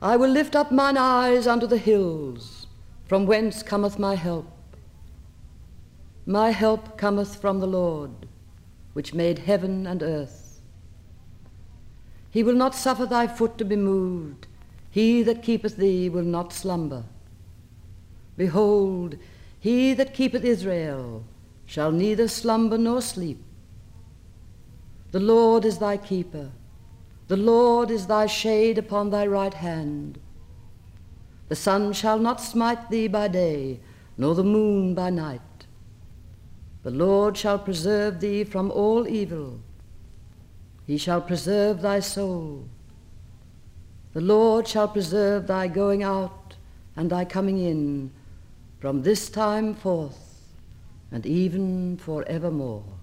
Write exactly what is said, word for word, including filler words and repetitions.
I will lift up mine eyes unto the hills, from whence cometh my help. My help cometh from the Lord, which made heaven and earth. He will not suffer thy foot to be moved. He that keepeth thee will not slumber. Behold, he that keepeth Israel shall neither slumber nor sleep. The Lord is thy keeper. The Lord is thy shade upon thy right hand. The sun shall not smite thee by day, nor the moon by night. The Lord shall preserve thee from all evil. He shall preserve thy soul. The Lord shall preserve thy going out and thy coming in from this time forth and even forevermore.